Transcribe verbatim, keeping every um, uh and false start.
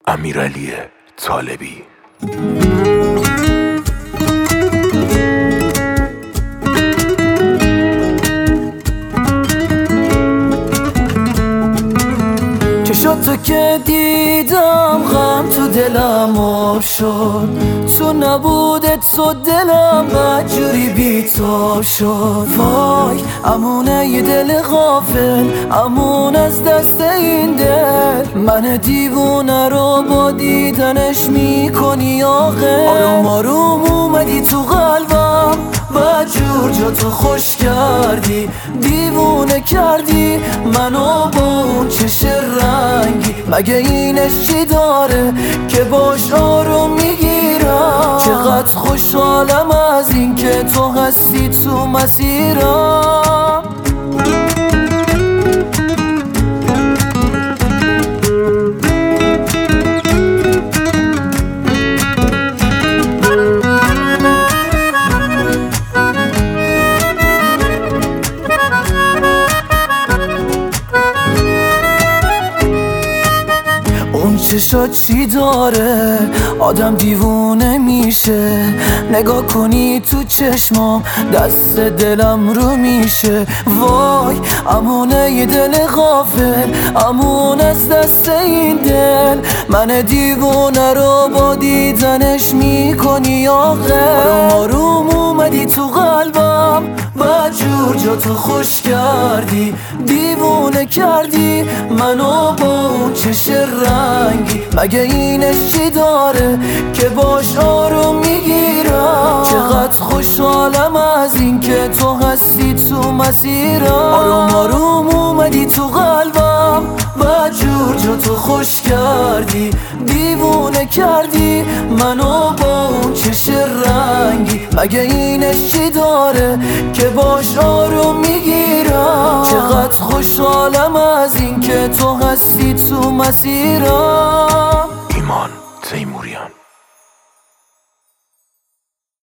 امیرعلی طالبی. چشاتو که دیدم غم تو دلم آب شد، تو نبودت تو دلم بدجوری بیتاب شد. وای امونه یه دل غافل، امون از دست این دل، من دیوونه رو با دیدنش میکنی آخه. آروم آروم اومدی تو قلبم، بدجور جا تو خوش کردی، دیوونه کردی منو با اون چش رنگی. مگه اینش چی داره که باش آروم میگیرم؟ چقدر خوشحالم از این که تو هستی تو مسیرم. اون چشات چی داره آدم دیوونه میشه؟ نگاه کنی تو چشمام دست دلم رو میشه. وای امونه یه دل غافل، امون از دست این دل، من دیوونه رو با دیدنش میکنی آخه. آروم آروم اومدی تو قلبم، بدجور جا تو خوش کردی، دیوونه کردی منو با اون چش رنگی. مگه اینش چی داره که باش آروم میگیرم؟ چقدر خوشحالم از این که تو هستی تو مسیرم. آروم آروم اومدی تو قلبم، بدجور جا تو خوش کردی، دیوونه کردی منو با اون چش رنگی. مگه اینش چی داره که باش آروم میگیرم؟ چقدر خوشحالم از این که تو هستی تو مسیرم. ایمان تیموریان.